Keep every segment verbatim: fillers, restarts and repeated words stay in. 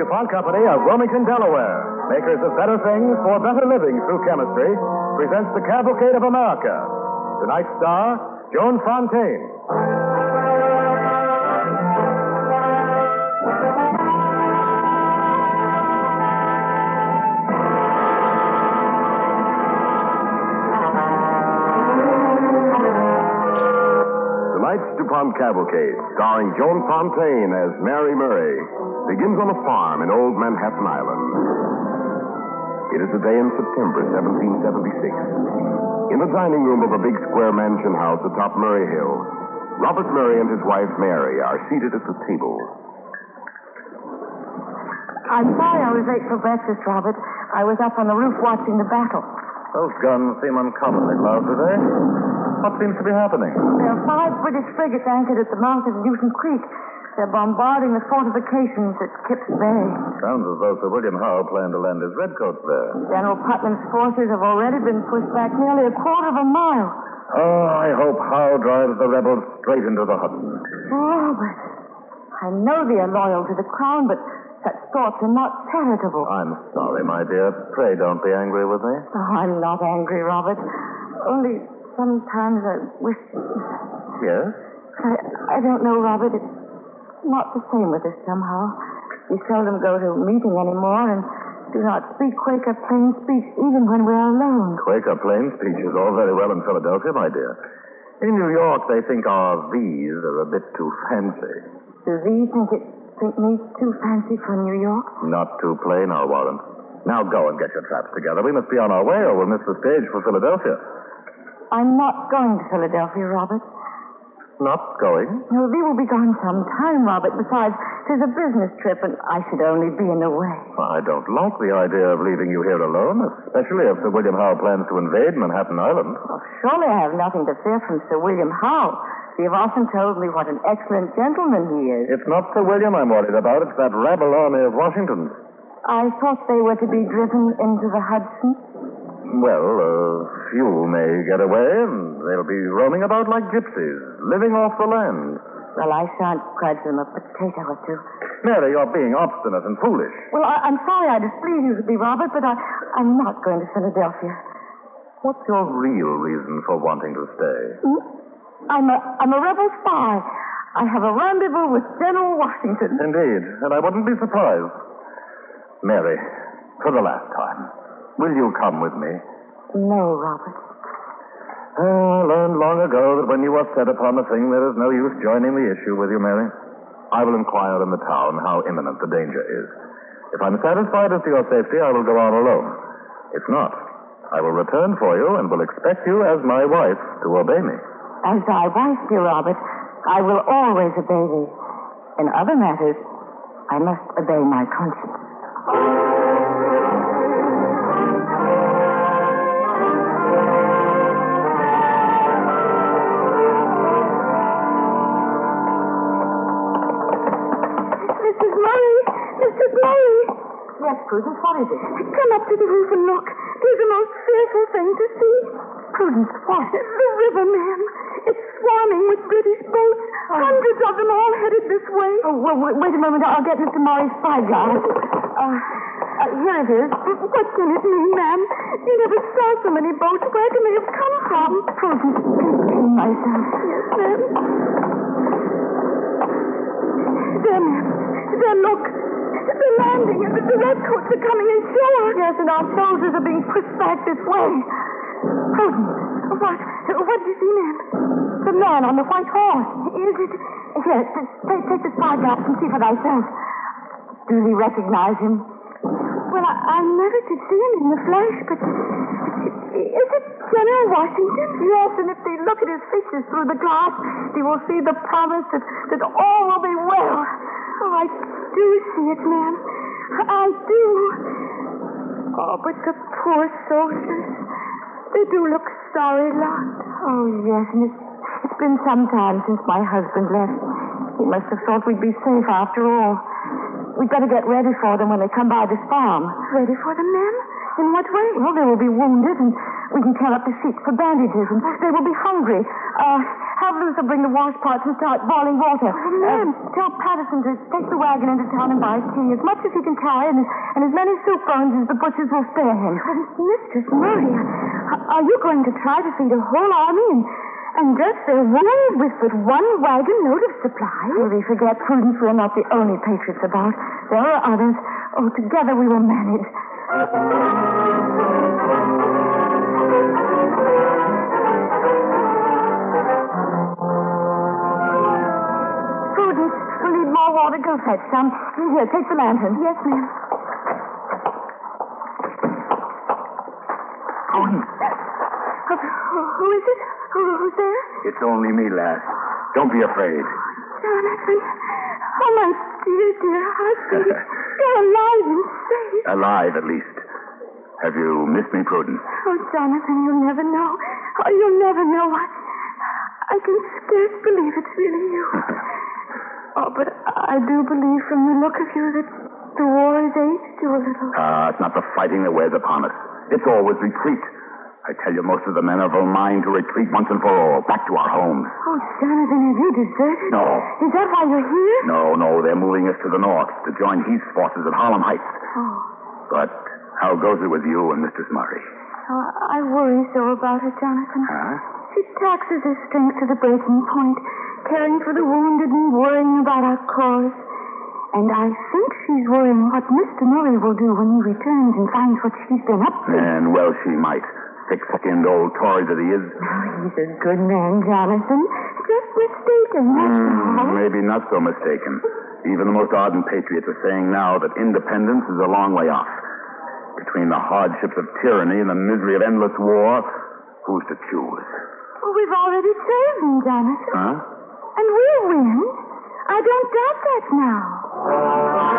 DuPont Company of Wilmington, Delaware, makers of better things for better living through chemistry, presents the Cavalcade of America. Tonight's star, Joan Fontaine. Tonight's DuPont Cavalcade, starring Joan Fontaine as Mary Murray, begins on a farm in old Manhattan Island. It is a day in September seventeen seventy-six. In the dining room of a big square mansion house atop Murray Hill, Robert Murray and his wife Mary are seated at the table. I'm sorry I was late for breakfast, Robert. I was up on the roof watching the battle. Those guns seem uncommonly loud today. What seems to be happening? There are five British frigates anchored at the mouth of Newton Creek. They're bombarding the fortifications at Kips Bay. Sounds as though Sir William Howe planned to land his redcoats there. General Putnam's forces have already been pushed back nearly a quarter of a mile. Oh, I hope Howe drives the rebels straight into the Hudson. Robert, I know they are loyal to the crown, but such thoughts are not charitable. I'm sorry, my dear. Pray don't be angry with me. Oh, I'm not angry, Robert. Only sometimes I wish... Yes? I, I don't know, Robert. It's not the same with us somehow. We seldom go to a meeting anymore and do not speak Quaker plain speech even when we're alone. Quaker plain speech is all very well in Philadelphia, my dear. In New York, they think our V's are a bit too fancy. Do these think it think me too fancy for New York? Not too plain, I'll warrant. Now go and get your traps together. We must be on our way or we'll miss the stage for Philadelphia. I'm not going to Philadelphia, Robert. Not going? No, we will be gone some time, Robert. Besides, it's a business trip, and I should only be in the way. I don't like the idea of leaving you here alone, especially if Sir William Howe plans to invade Manhattan Island. Well, surely I have nothing to fear from Sir William Howe. You've often told me what an excellent gentleman he is. It's not Sir William I'm worried about. It's that rabble army of Washington's. I thought they were to be driven into the Hudson. Well, a few may get away, and they'll be roaming about like gypsies, living off the land. Well, I shan't grudge them a potato or two. Mary, you're being obstinate and foolish. Well, I, I'm sorry I displeased you with me, Robert, but I, I'm not going to Philadelphia. What's your real reason for wanting to stay? Hmm? I'm a, I'm a rebel spy. I have a rendezvous with General Washington. Indeed, and I wouldn't be surprised. Mary, for the last time, will you come with me? No, Robert. I learned long ago that when you are set upon a thing, there is no use joining the issue with you, Mary. I will inquire in the town how imminent the danger is. If I'm satisfied as to your safety, I will go on alone. If not, I will return for you and will expect you as my wife to obey me. As thy wife, dear Robert, I will always obey thee. In other matters, I must obey my conscience. Missus Murray! Missus Murray! Yes, Prudence, what is it? Come up to the roof and look. There's a most fearful thing to see. Prudence, what? The river, ma'am. It's swarming with British boats. Oh. Hundreds of them all headed this way. Oh, well, wait, wait a moment. I'll get Mister Murray's spyglass. Uh, uh, here it is. What can it mean, ma'am? You never saw so many boats. Where can they have come from? Prudence, contain myself. Yes, ma'am. There, ma'am. There, look. They're landing, and the redcoats are coming ashore. Yes, and our soldiers are being pushed back this way. Prudence. What? What did you see, ma'am? The man on the white horse. Is it? Here, t- take, take the spyglass and see for thyself. Do you recognize him? Well, I, I never did see him in the flesh, but is it General Washington? Yes, and if they look at his features through the glass, they will see the promise that, that all will be well. Oh, I do see it, ma'am. I do. Oh, but the poor soldiers. They do look sorry, lot. Oh, yes, and it's, it's been some time since my husband left. He must have thought we'd be safe after all. We'd better get ready for them when they come by this farm. Ready for them, ma'am? In what way? Well, they will be wounded, and We can tear up the sheets for bandages, and they will be hungry. Uh, have Luther bring the wash pots and start boiling water. Oh, ma'am. Uh, tell Patterson to take the wagon into town and buy tea, as much as he can carry, and, and as many soup bones as the butchers will spare him. Mistress Murray, are you going to try to feed a whole army and, and just their wool with but one wagon load of supplies? Oh, we forget, Prudence, we're not the only patriots about. There are others. Oh, together we will manage. Prudence, we'll need more water. Go fetch some. Here, take the lantern. Yes, ma'am. Prudence, Uh, who, who is it? Who, who's there? it's only me, lass. Don't be afraid. Jonathan. Oh, my dear, dear husband. You're alive and safe. Alive, at least. Have you missed me, Prudence? Oh, Jonathan, you'll never know. Oh, you'll never know. I, I can scarce believe it's really you. Oh, but I do believe from the look of you that the war has aged you a little. Ah, it's not the fighting that wears upon us. It's always retreat. I tell you, most of the men have a mind to retreat once and for all, back to our homes. Oh, Jonathan, have you deserted? No. Is that why you're here? No, no, they're moving us to the north to join Heath's forces at Harlem Heights. Oh, But how goes it with you and Mistress Murray? oh I worry so about her, Jonathan. Huh? She taxes her strength to the breaking point, caring for the wounded and worrying about our cause. And I think she's worrying what Mister Murray will do when he returns and finds what she's been up to. And well, she might. Thick-skinned old Tory that he is. Oh, he's a good man, Jonathan. Just mistaken, that's Hmm, all. maybe not so mistaken. Even the most ardent patriots are saying now that independence is a long way off. Between the hardships of tyranny and the misery of endless war, who's to choose? Well, we've already saved him, Jonathan. Huh? And we'll win. I don't doubt that now.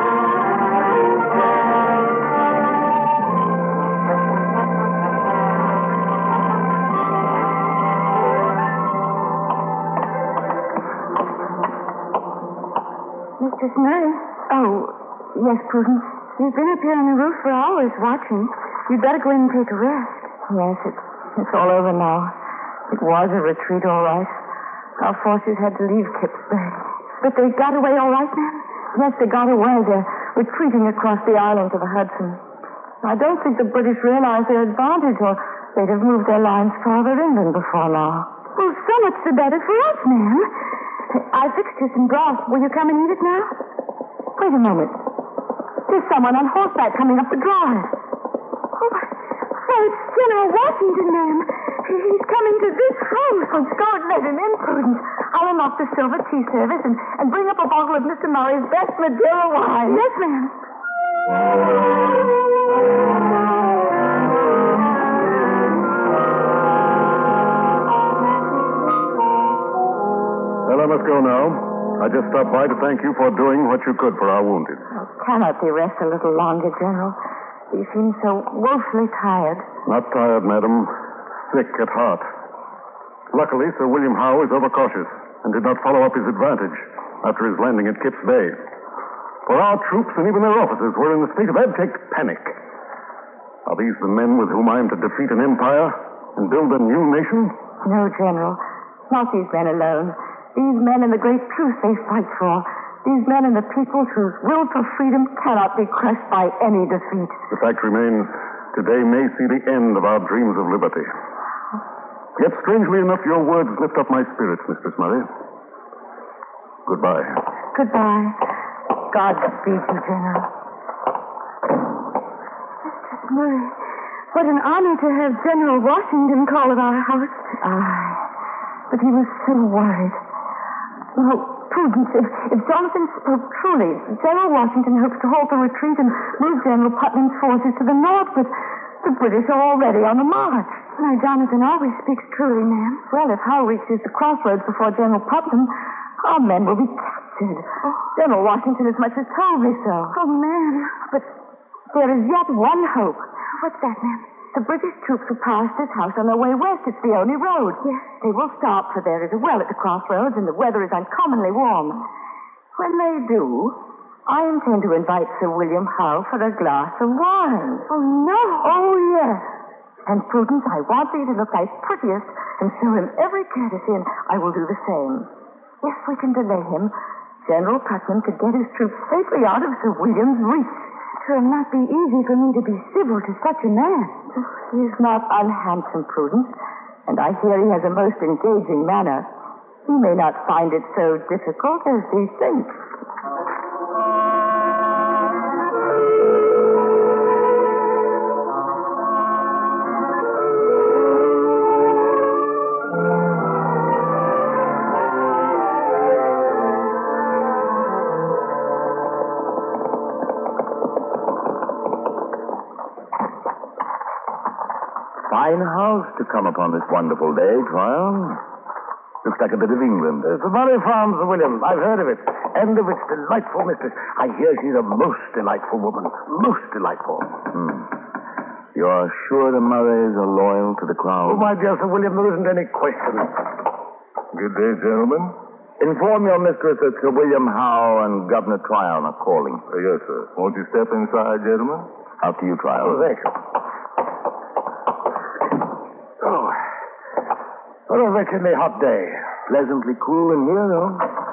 Mistress Murray. Oh, yes, Prudence. You've been up here on the roof for hours watching. You'd better go in and take a rest. Yes, it's, it's all over now. It was a retreat, all right. Our forces had to leave Kips Bay. But they got away all right, ma'am? Yes, they got away. They're retreating across the island to the Hudson. I don't think the British realize their advantage, or they'd have moved their lines farther inland before now. Well, so much the better for us, ma'am. I fixed you some broth. Will you come and eat it now? Wait a moment. There's someone on horseback coming up the drive. Oh, well, it's General Washington, ma'am. He's coming to this house. Oh, don't let him in, Prudence. I'll unlock the silver tea service and, and bring up a bottle of Mister Murray's best Madeira wine. Yes, ma'am. Well, I must go now. I just stopped by to thank you for doing what you could for our wounded. Oh, cannot they rest a little longer, General? You seem so woefully tired. Not tired, madam. Sick at heart. Luckily, Sir William Howe is overcautious and did not follow up his advantage after his landing at Kips Bay. For our troops and even their officers were in a state of abject panic. Are these the men with whom I am to defeat an empire and build a new nation? No, General. Not these men alone. These men and the great truth they fight for. These men and the peoples whose will for freedom cannot be crushed by any defeat. The fact remains, today may see the end of our dreams of liberty. Yet, strangely enough, your words lift up my spirits, Mistress Murray. Goodbye. Goodbye. God speed you, General. Mistress Murray, what an honor to have General Washington call at our house. Aye. But he was so worried. Well, Prudence, if, if Jonathan spoke truly, General Washington hopes to halt the retreat and move General Putnam's forces to the north, but the British are already on the march. My Jonathan always speaks truly, ma'am. Well, if Howe reaches the crossroads before General Putnam, our men will be captured. Oh. General Washington as much as told me so. Oh, ma'am. But there is yet one hope. What's that, ma'am? The British troops will pass this house on their way west. It's the only road. Yes. They will stop, for there is a well at the crossroads, and the weather is uncommonly warm. When they do, I intend to invite Sir William Howe for a glass of wine. Oh, no. Oh, yes. And, Prudence, I want thee to look thy prettiest and show him every courtesy, and I will do the same. If we can delay him, General Putnam could get his troops safely out of Sir William's reach. It will not be easy for me to be civil to such a man. He is not unhandsome, Prudence, and I hear he has a most engaging manner. He may not find it so difficult as he thinks. Fine house to come upon this wonderful day, Tryon. Looks like a bit of England. It's the Murray Farm, Sir William. I've heard of it. And of its delightful mistress. I hear she's a most delightful woman. Most delightful. Hmm. You're sure the Murrays are loyal to the crown? Oh, my dear Sir William, there isn't any question. Good day, gentlemen. Inform your mistress that Sir William Howe and Governor Tryon are calling. Uh, yes, sir. Won't you step inside, gentlemen? After you, Tryon. Oh, thank you. Oh, what a wretchedly hot day. Pleasantly cool in here, though.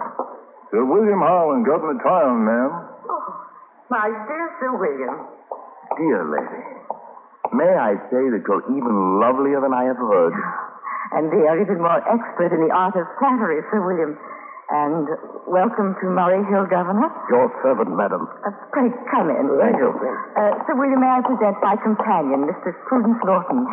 Sir William Howe and Governor Tryon, ma'am. Oh, my dear Sir William. Dear lady, may I say that you're even lovelier than I have heard. And they are even more expert in the art of flattery, Sir William. And welcome to Murray Hill, Governor. Your servant, madam. Uh, pray come in. Thank you. Uh, Sir William, may I present my companion, Mistress Prudence Norton.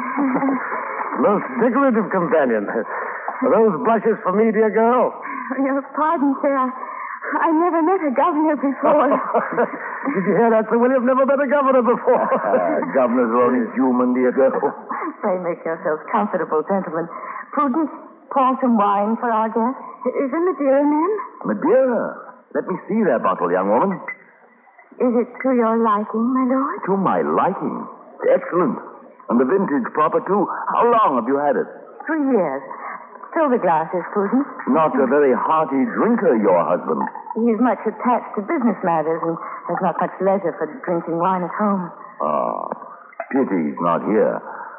Most decorative companion. Are those blushes for me, dear girl? Your pardon, sir. I, I never met a governor before. Did you hear that, Sir William? Never met a governor before. Uh, governors are only human, dear girl. Pray make yourselves comfortable, gentlemen. Prudence, pour some wine for our guest. Is it Madeira, ma'am? Madeira? Let me see that bottle, young woman. Is it to your liking, my lord? To my liking. Excellent. And the vintage proper, too. How long have you had it? Three years. Fill the glasses, Prudence. Not a very hearty drinker, your husband. He is much attached to business matters and has not much leisure for drinking wine at home. Ah, pity he's not here.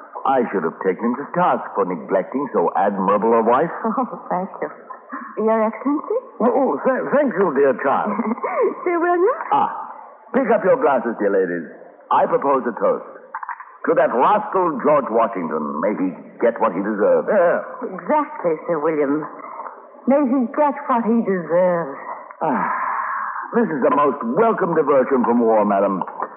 I should have taken him to task for neglecting so admirable a wife. Oh, thank you. Your Excellency? Oh, th- thank you, dear child. Sir William? Ah, pick up your glasses, dear ladies. I propose a toast. To that rascal George Washington. May he get what he deserves. Yeah. Exactly, Sir William. May he get what he deserves. Ah, this is a most welcome diversion from war, madam.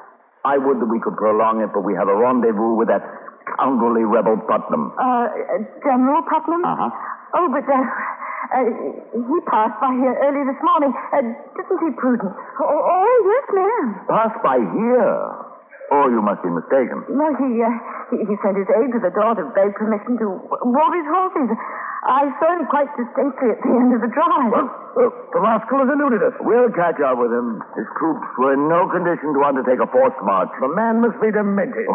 I would that we could prolong it, but we have a rendezvous with that scoundrelly rebel Putnam. Uh, General Putnam? Uh-huh. Oh, but, uh, uh, he passed by here early this morning. Uh, didn't he, Prudence? Oh, oh, yes, ma'am. Passed by here. Oh, you must be mistaken. No, he, uh, he, he sent his aide to the door to beg permission to walk his horses. I saw him quite distinctly at the end of the drive. Well, well, the rascal has eluded us. We'll catch up with him. His troops were in no condition to undertake a forced march. The man must be demented.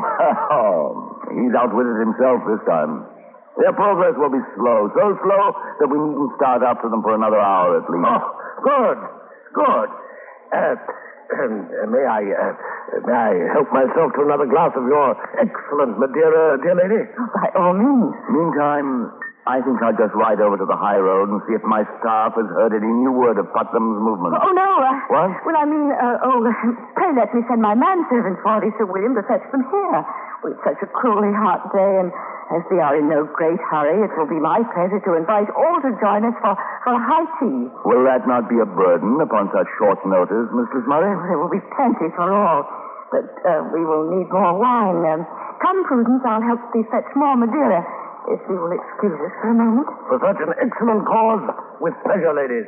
Oh, he's outwitted himself this time. Their progress will be slow, so slow that we needn't start after them for another hour at least. Oh, good, good. Uh, um, uh, may I, uh, may I help myself to another glass of your excellent Madeira, dear lady? By all means. Meantime, I think I'll just ride over to the high road and see if my staff has heard any new word of Putnam's movement. Oh, no. Uh, What? Well, I mean, uh, oh, pray let me send my manservant for thee, Sir William, to fetch them here. Well, it's such a cruelly hot day, and as they are in no great hurry, it will be my pleasure to invite all to join us for, for a high tea. Will that not be a burden upon such short notice, Mistress Murray? There will be plenty for all, but uh, we will need more wine. Um, come, Prudence, I'll help thee fetch more Madeira, if you will excuse us for a moment. For such an excellent cause, with pleasure, ladies.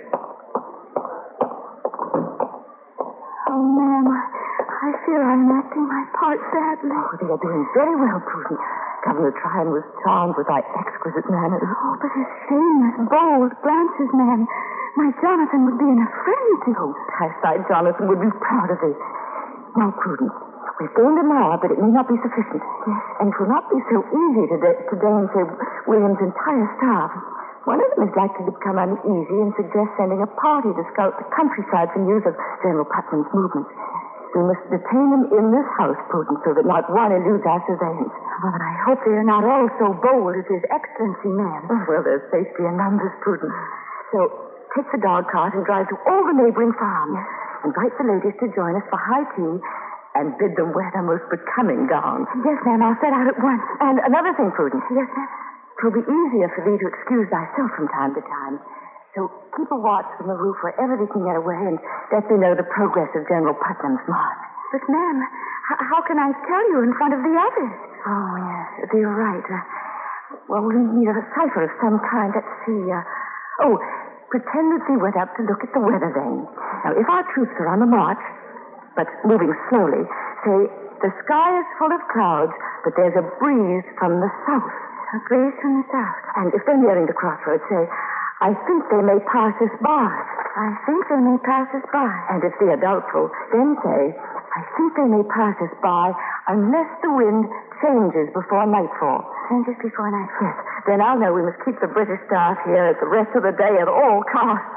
Oh, ma'am, I fear I'm acting my part badly. Oh, they are doing very well, Prudence. Governor Tryon was charmed with thy exquisite manners. Oh, but his shameless, bold glances, ma'am. My Jonathan would be in a frenzy. Oh, Tyrside Jonathan would be proud of thee. Now, Prudence, we've gained an hour, but it may not be sufficient. Yes. And it will not be so easy to, da- to deign Sir William's entire staff. One of them is likely to become uneasy and suggest sending a party to scout the countryside for news of General Putnam's movements. We must detain them in this house, Prudence, so that not one eludes our surveillance. Well, but I hope they are not all so bold as His Excellency, ma'am. Oh, well, there's safety in numbers, Prudence. So take the dog cart and drive to all the neighboring farms. Invite the ladies to join us for high tea and bid them wear their most becoming gowns. Yes, ma'am. I'll set out at once. And another thing, Prudence. Yes, ma'am. It'll be easier for thee to excuse thyself from time to time. So keep a watch from the roof wherever they can get away and let me know the progress of General Putnam's march. But, ma'am, h- how can I tell you in front of the others? Oh, yes, you're right. Uh, well, we need a cipher of some kind. Let's see. Uh, oh, pretend that they went up to look at the weather vane. Now, if our troops are on the march, but moving slowly, say, the sky is full of clouds, but there's a breeze from the south. A breeze from the south. And if they're nearing the crossroads, say, I think they may pass us by. I think they may pass us by. And if they are doubtful, then say, I think they may pass us by unless the wind changes before nightfall. Changes before nightfall. Yes. Then I'll know we must keep the British staff here at the rest of the day at all costs.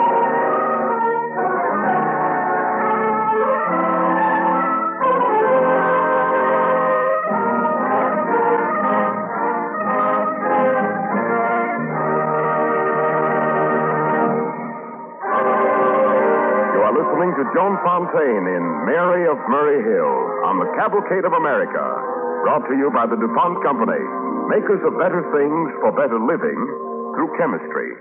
Listening to Joan Fontaine in Mary of Murray Hill on the Cavalcade of America, brought to you by the DuPont Company, makers of better things for better living through chemistry.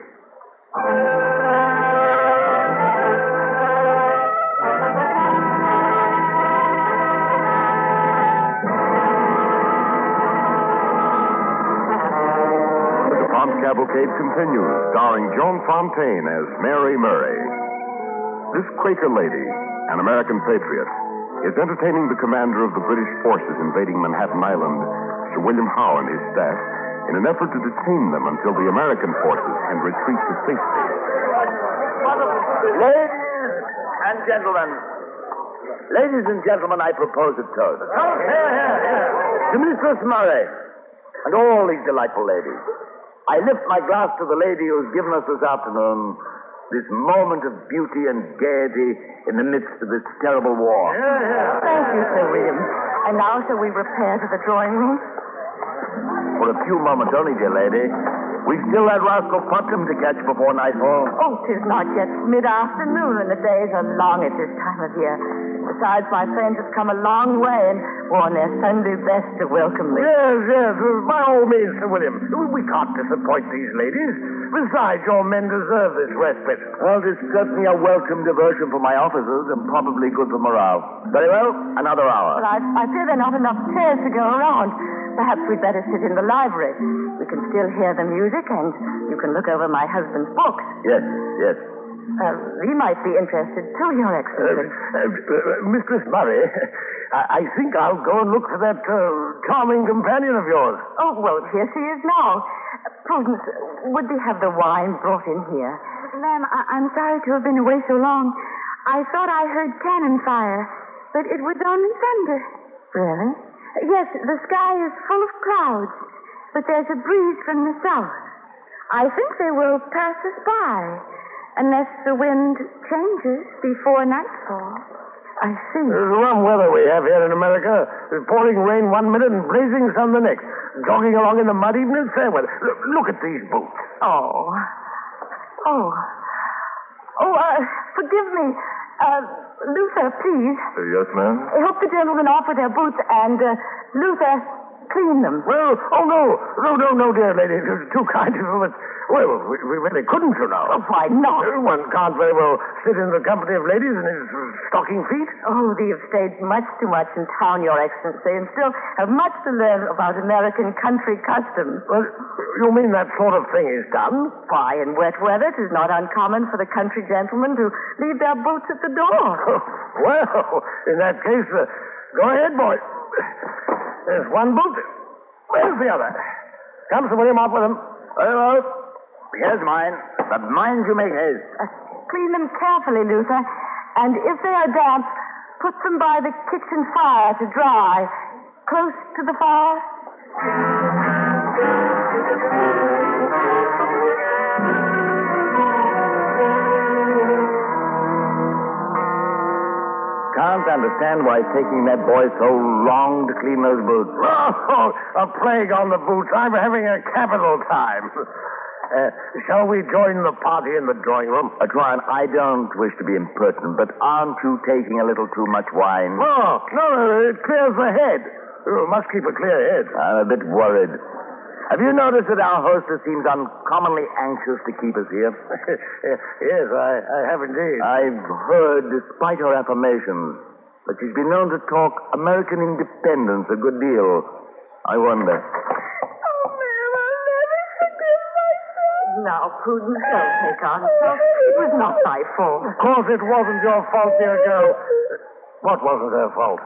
The DuPont Cavalcade continues, starring Joan Fontaine as Mary Murray. This Quaker lady, an American patriot, is entertaining the commander of the British forces invading Manhattan Island, Sir William Howe and his staff, in an effort to detain them until the American forces can retreat to safety. Ladies and gentlemen, ladies and gentlemen, I propose a toast. Come here, here, here. To Mistress Murray and all these delightful ladies. I lift my glass to the lady who's given us this afternoon this moment of beauty and gaiety in the midst of this terrible war. Yeah, yeah. Thank you, Sir William. And now shall we repair to the drawing room? For a few moments only, dear lady. We've still that rascal Putnam to catch before nightfall. Oh, 'tis not yet mid-afternoon, and the days are long at this time of year. Besides, my friends have come a long way and worn their Sunday best to welcome me. Yes, yes, by all means, Sir William. We can't disappoint these ladies. Besides, your men deserve this respite. Well, it's certainly a welcome diversion for my officers and probably good for morale. Very well, another hour. But I, I fear there are not enough chairs to go around. Perhaps we'd better sit in the library. We can still hear the music, and you can look over my husband's books. Yes, yes. Uh, he might be interested, too, Your Uh, Excellency. uh, uh, Mistress Murray, I, I think I'll go and look for that uh, charming companion of yours. Oh, well, here she is now. Uh, Prudence, would they have the wine brought in here? Ma'am, I- I'm sorry to have been away so long. I thought I heard cannon fire, but it was only thunder. Really? Yes, the sky is full of clouds, but there's a breeze from the south. I think they will pass us by, unless the wind changes before nightfall. I see. There's rum weather we have here in America. There's pouring rain one minute and blazing sun the next. Jogging along in the mud even in fair weather. Look, look at these boots. Oh. Oh. Oh, uh, forgive me. Uh, Luther, please. Uh, yes, ma'am? Help the gentlemen off with their boots, and, uh, Luther, clean them. Well, oh, no. No, no, no, dear lady. It was too kind of you, but, well, we, we really couldn't, you know. Oh, why not? Uh, One can't very well sit in the company of ladies in his uh, stocking feet. Oh, they have stayed much too much in town, Your Excellency, and still have much to learn about American country customs. Well, you mean that sort of thing is done? Why, in wet weather, it is not uncommon for the country gentlemen to leave their boots at the door. Well, in that case, uh, go ahead, boy. There's one boot. Where's the other? Come, Sir William, off with them. Very well. Here's mine. But mind you make haste. Uh, clean them carefully, Luther, and if they are damp, put them by the kitchen fire to dry. Close to the fire. Count understand why it's taking that boy so long to clean those boots. Oh, a plague on the boots. I'm having a capital time. Uh, shall we join the party in the drawing room? Uh, Tryon, I don't wish to be impertinent, but aren't you taking a little too much wine? Oh, no, no, it clears the head. You must keep a clear head. I'm a bit worried. Have you noticed that our hostess seems uncommonly anxious to keep us here? Yes, I, I have indeed. I've heard, despite her affirmations, that she's been known to talk American independence a good deal. I wonder. Oh, ma'am, I'll never forgive myself. Now, Prudence, don't take on yourself. It was not my fault. Of course it wasn't your fault, dear girl. What wasn't her fault?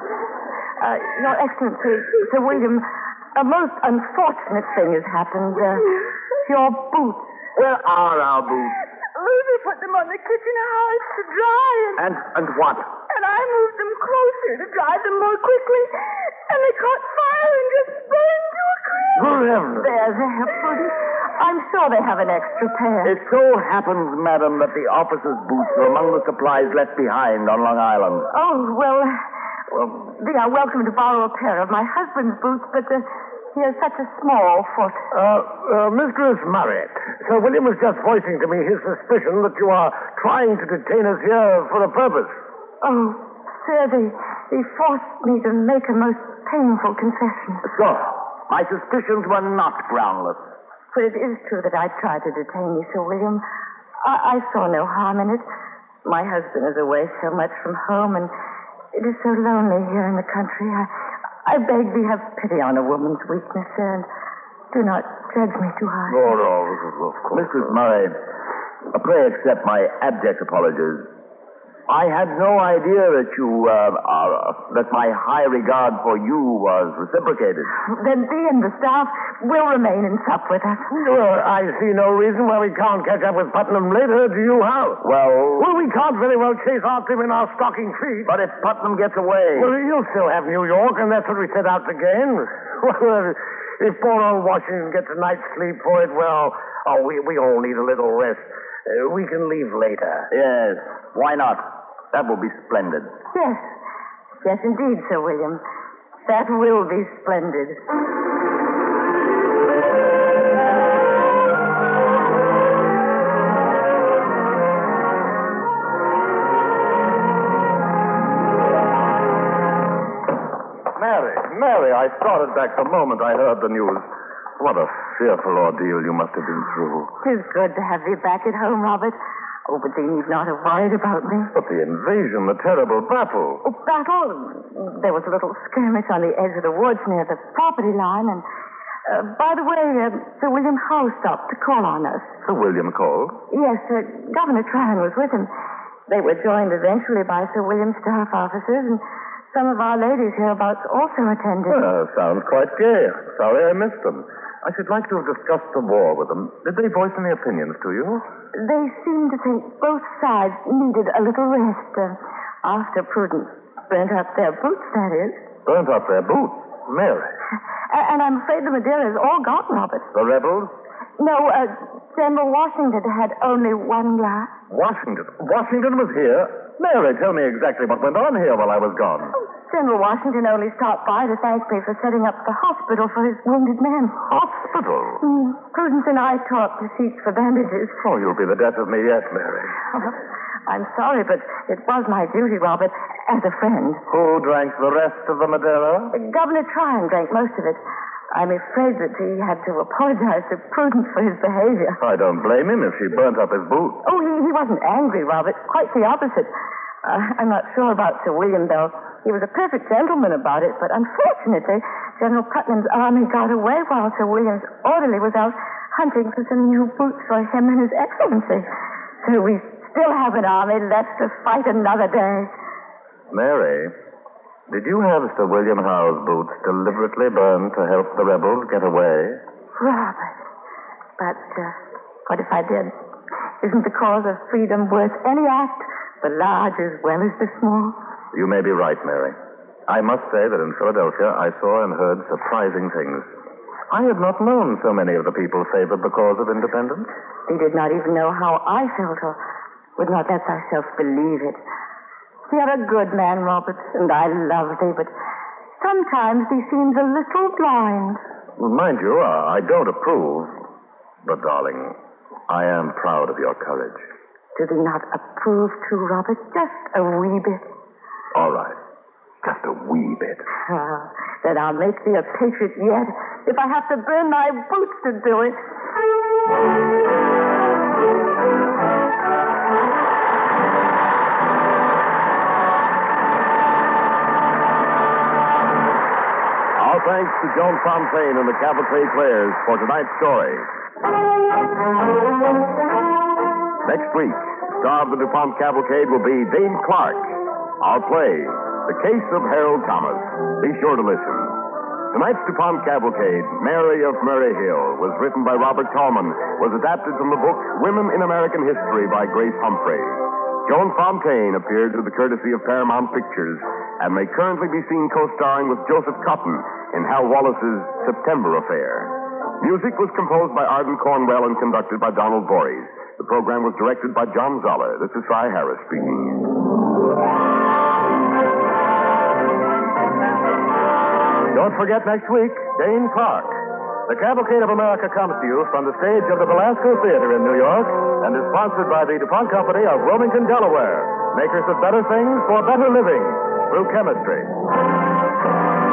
Uh, Your Excellency, Sir William, a most unfortunate thing has happened. Uh, your boots. Where are our boots? Lucy put them on the kitchen hearth to dry, and, And and what? and I moved them closer to dry them more quickly, and they caught fire and just burned to a crisp. Good heavens. There's a help, Prudence. I'm sure they have an extra pair. It so happens, madam, that the officer's boots are among the supplies left behind on Long Island. Oh, well, well, they are welcome to borrow a pair of my husband's boots, but uh, he has such a small foot. Uh, uh, Mistress Murray, Sir William was just voicing to me his suspicion that you are trying to detain us here for a purpose. Oh, sir, they, they forced me to make a most painful confession. So, my suspicions were not groundless. But it is true that I tried to detain you, Sir William. I, I saw no harm in it. My husband is away so much from home, and it is so lonely here in the country. I, I beg thee have pity on a woman's weakness, sir, and do not judge me too hard. Oh, no, of course. Missus Murray, uh, pray accept my abject apologies. I had no idea that you, uh, uh, that my high regard for you was reciprocated. Then thee and the staff will remain and sup with us. Well, I see no reason why we can't catch up with Putnam later. Do you, Hal? Well, Well, we can't very well chase after him in our stocking feet. but if Putnam gets away... Well, you'll still have New York, and that's what we set out to gain. Well, if poor old Washington gets a night's sleep for it, well, oh, we, we all need a little rest. Uh, we can leave later. Yes, why not? That will be splendid. Yes. Yes, indeed, Sir William. That will be splendid. Mary, Mary, I started back the moment I heard the news. What a fearful ordeal you must have been through. Tis good to have thee back at home, Robert. Oh, but thee need not have worried about me. But the invasion, the terrible battle. Oh, battle? There was a little skirmish on the edge of the woods near the property line, and uh, by the way, uh, Sir William Howe stopped to call on us. Sir William called. Yes, uh, Governor Tryon was with him. They were joined eventually by Sir William's staff officers, and some of our ladies hereabouts also attended. Well, sounds quite gay. Sorry I missed them. I should like to have discussed the war with them. Did they voice any opinions to you? They seemed to think both sides needed a little rest uh, after Prudence burnt up their boots, that is. Burnt up their boots. Mary. A- and I'm afraid the Madeira is all gone, Robert. The rebels? No, uh, General Washington had only one glass. Washington. Washington was here? Mary, tell me exactly what went on here while I was gone. General Washington only stopped by to thank me for setting up the hospital for his wounded men. Hospital? Mm, Prudence and I talked to seek for bandages. Oh, you'll be the death of me yet, Mary. I'm sorry, but it was my duty, Robert, as a friend. Who drank the rest of the Madeira? Governor Tryon drank most of it. I'm afraid that he had to apologize to Prudence for his behavior. I don't blame him if she burnt up his boots. Oh, he, he wasn't angry, Robert. Quite the opposite. Uh, I'm not sure about Sir William, though. He was a perfect gentleman about it, but unfortunately, General Putnam's army got away while Sir William's orderly was out hunting for some new boots for him and His Excellency. So we still have an army left to fight another day. Mary, did you have Sir William Howe's boots deliberately burned to help the rebels get away? Robert. But uh, what if I did? Isn't the cause of freedom worth any act, the large as well as the small? You may be right, Mary. I must say that in Philadelphia I saw and heard surprising things. I had not known so many of the people favored the cause of independence. They did not even know how I felt, or would not let thyself believe it. You're a good man, Robert, and I love thee, but sometimes thee seems a little blind. Well, mind you, uh, I don't approve. But, darling, I am proud of your courage. Do thee not approve too, Robert? Just a wee bit. All right. Just a wee bit. Ah, then I'll make thee a patriot yet, if I have to burn my boots to do it. Our thanks to Joan Fontaine and the Cavalcade Players for tonight's story. Next week, star of the DuPont Cavalcade will be Dane Clark. Our play, The Case of Harold Thomas. Be sure to listen. Tonight's DuPont Cavalcade, Mary of Murray Hill, was written by Robert Tallman, was adapted from the book Women in American History by Grace Humphrey. Joan Fontaine appeared through the courtesy of Paramount Pictures and may currently be seen co-starring with Joseph Cotton in Hal Wallace's September Affair. Music was composed by Arden Cornwell and conducted by Donald Voorhees. The program was directed by John Zoller. This is Cy Harris speaking. Don't forget next week, Dane Clark. The Cavalcade of America comes to you from the stage of the Belasco Theater in New York and is sponsored by the DuPont Company of Wilmington, Delaware, makers of better things for better living through chemistry.